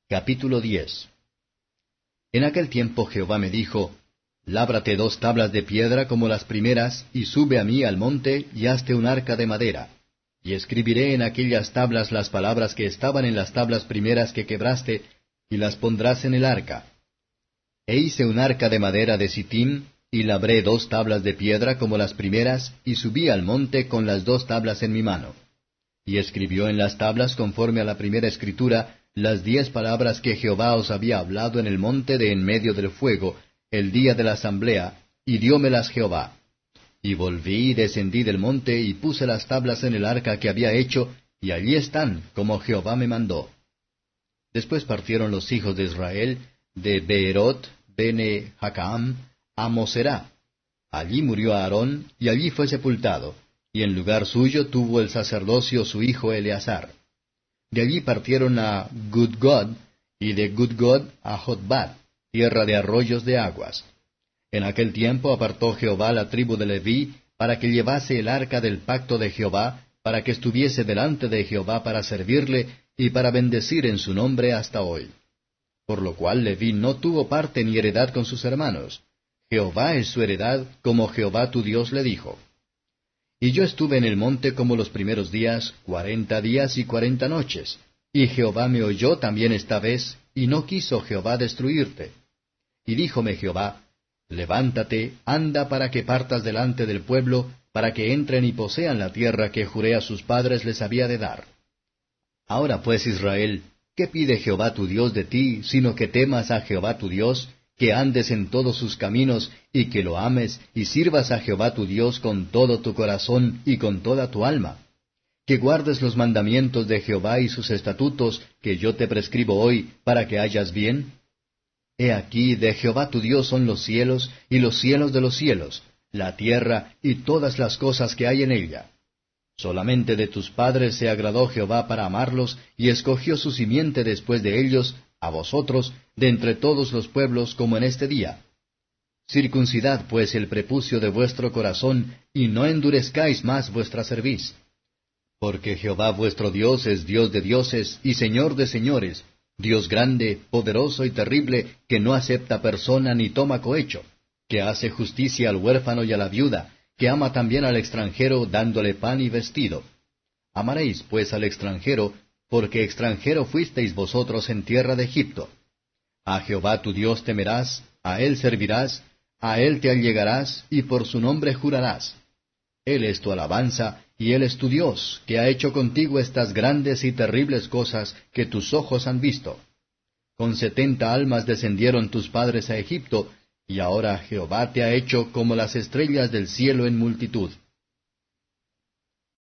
Capítulo 10. En aquel tiempo Jehová me dijo, Lábrate 2 tablas de piedra como las primeras, y sube a mí al monte, y hazte un arca de madera. Y escribiré en aquellas tablas las palabras que estaban en las tablas primeras que quebraste, y las pondrás en el arca. E hice un arca de madera de Sittim, y labré 2 tablas de piedra como las primeras, y subí al monte con las 2 tablas en mi mano. Y escribió en las tablas conforme a la primera escritura, las 10 palabras que Jehová os había hablado en el monte de en medio del fuego, el día de la asamblea, y diómelas Jehová. Y volví y descendí del monte, y puse las tablas en el arca que había hecho, y allí están, como Jehová me mandó. Después partieron los hijos de Israel, de Beerot, Bene Jacaam, a Moserá. Allí murió Aarón, y allí fue sepultado, y en lugar suyo tuvo el sacerdocio su hijo Eleazar. De allí partieron a Gudgod, y de Gudgod a Jotbat, tierra de arroyos de aguas. En aquel tiempo apartó Jehová la tribu de Leví, para que llevase el arca del pacto de Jehová, para que estuviese delante de Jehová para servirle, y para bendecir en su nombre hasta hoy. Por lo cual Leví no tuvo parte ni heredad con sus hermanos. Jehová es su heredad, como Jehová tu Dios le dijo. Y yo estuve en el monte como los primeros días, 40 días y 40 noches. Y Jehová me oyó también esta vez, y no quiso Jehová destruirte. Y díjome Jehová, Levántate, anda para que partas delante del pueblo, para que entren y posean la tierra que juré a sus padres les había de dar. Ahora pues, Israel, ¿qué pide Jehová tu Dios de ti, sino que temas a Jehová tu Dios, que andes en todos sus caminos, y que lo ames, y sirvas a Jehová tu Dios con todo tu corazón y con toda tu alma? Que guardes los mandamientos de Jehová y sus estatutos, que yo te prescribo hoy, para que hayas bien. He aquí, de Jehová tu Dios son los cielos, y los cielos de los cielos, la tierra, y todas las cosas que hay en ella. Solamente de tus padres se agradó Jehová para amarlos, y escogió su simiente después de ellos, a vosotros, de entre todos los pueblos, como en este día. Circuncidad pues el prepucio de vuestro corazón, y no endurezcáis más vuestra cerviz. Porque Jehová vuestro Dios es Dios de dioses, y Señor de señores, Dios grande, poderoso y terrible, que no acepta persona ni toma cohecho, que hace justicia al huérfano y a la viuda, que ama también al extranjero, dándole pan y vestido. Amaréis pues al extranjero, porque extranjero fuisteis vosotros en tierra de Egipto. A Jehová tu Dios temerás, a él servirás, a él te allegarás, y por su nombre jurarás. Él es tu alabanza, y él es tu Dios, que ha hecho contigo estas grandes y terribles cosas que tus ojos han visto. Con 70 almas descendieron tus padres a Egipto, y ahora Jehová te ha hecho como las estrellas del cielo en multitud.